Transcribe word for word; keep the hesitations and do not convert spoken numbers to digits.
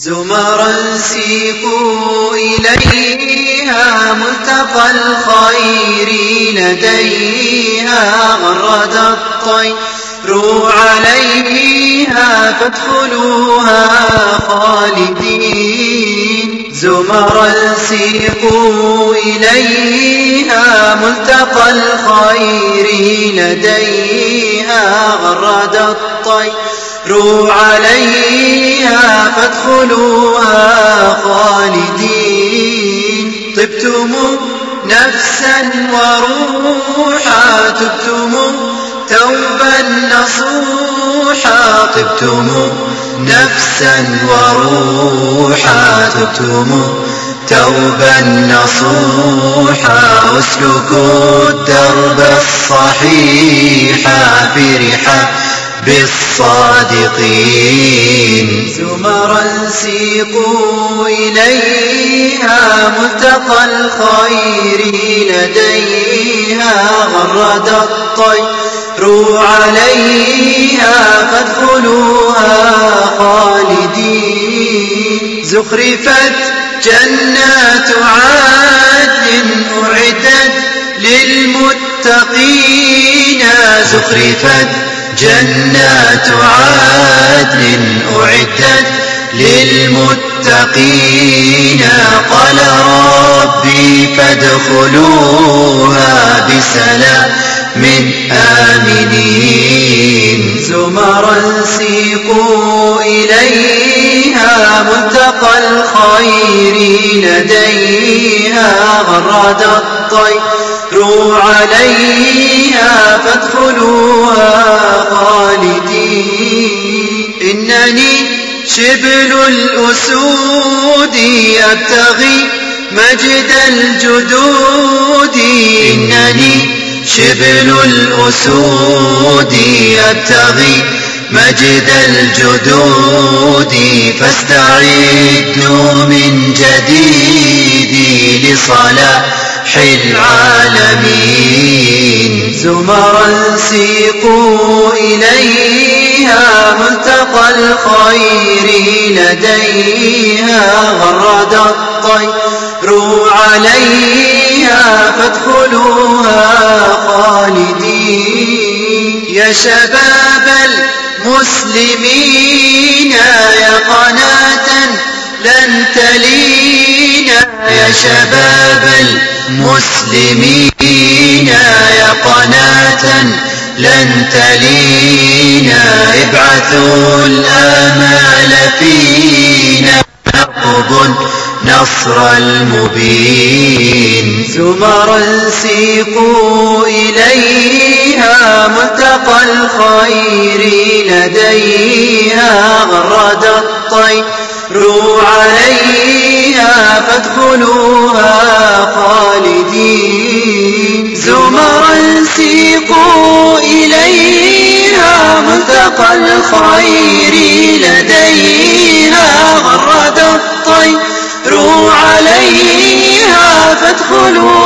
زمرا سيقوا إليها ملتقى الخير لديها غرد الطير عليها فادخلوها خالدين. زمرا سيقوا إليها ملتقى الخير لديها غرد الطير عليها فادخلوها خالدين. طبتم نفسا وروحا تبتم توبا نصوحا طبتم نفسا وروحا تبتم توبا نصوحا واسلكوا الدرب الصحيح فرحا بالصادقين. زمرا سيقوا إليها ملتقى الخير لديها غرد الطير عليها فادخلوها خالدين. زخرفت جنات عدن أعدت للمتقين زخرفت جنات عدن أعدت للمتقين قال ربي فادخلوها بسلام من آمنين. زمرا سيقوا إليها ملتقى الخير لديها غرد الطير عليها فادخلوها خالدين. إنني شبل الأسود أبتغي مجد الجدود إنني شبل الأسود أبتغي مجد الجدود فاستعدوا من جديد لصلاح العالمين. زمرا سيقوا إليها ملتقى الخير لديها غرد الطير عليها فادخلوها خالدين. يا شباب المسلمين يا قناة لن تلينا يا شباب المسلمين يا قناة لن تلينا ابعثوا الآمال فينا نرقب نصر المبين. زمرا سيقوا إليها ملتقى الخير لديها غرد الطير عليها فادخلوها خالدين. زمرا سيقوا إليها ملتقى الخير لديها غرد الطير عليها فادخلوها